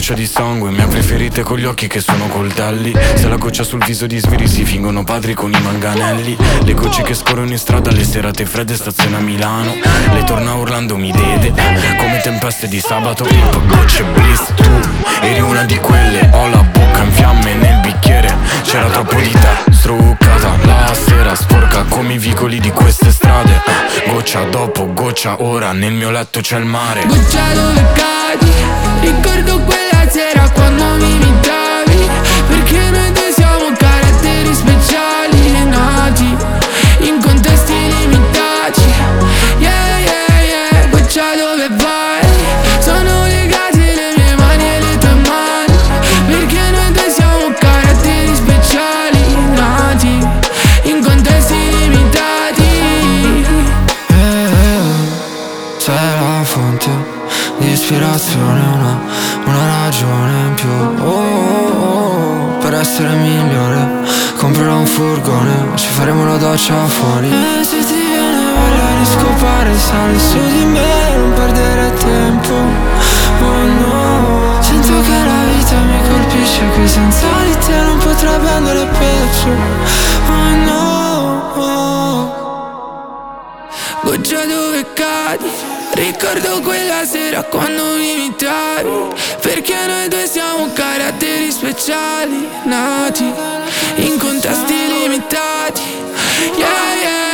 goccia di sangue, mia preferita con gli occhi che sono coltelli. Se la goccia sul viso di sviri si fingono padri con i manganelli. Le gocce che scorrono in strada, le serate fredde, stazione a Milano. Lei torna urlando mi vede, come tempeste di sabato. Pip, gocce bliss, tu eri una di quelle. Ho la bocca in fiamme nel bicchiere. C'era troppo di te, struccata la sera, sporca come i vicoli di queste strade. Goccia dopo goccia, ora nel mio letto c'è il mare. Goccia dove cadi, ricordo quella sera quando mi imitavi. Perché noi due siamo caratteri speciali, nati in contesti limitati. Yeah, yeah, yeah. Goccia dove vai, sono legate le mie mani e le tue mani. Perché noi due siamo caratteri speciali, nati in contesti limitati. Sei la fonte di ispirazione, una ragione in più. Per essere migliore comprerò un furgone, ci faremo la doccia fuori. E se ti viene voglia di scopare, sali su di me, non perdere tempo. Oh no, sento che la vita mi colpisce, qui senza di te non potrebbe andare peggio. Oh no. Goccia dove cadi, ricordo quella sera quando mi imitavi. Perché noi due siamo caratteri speciali, nati in contesti limitati. Yeah, yeah.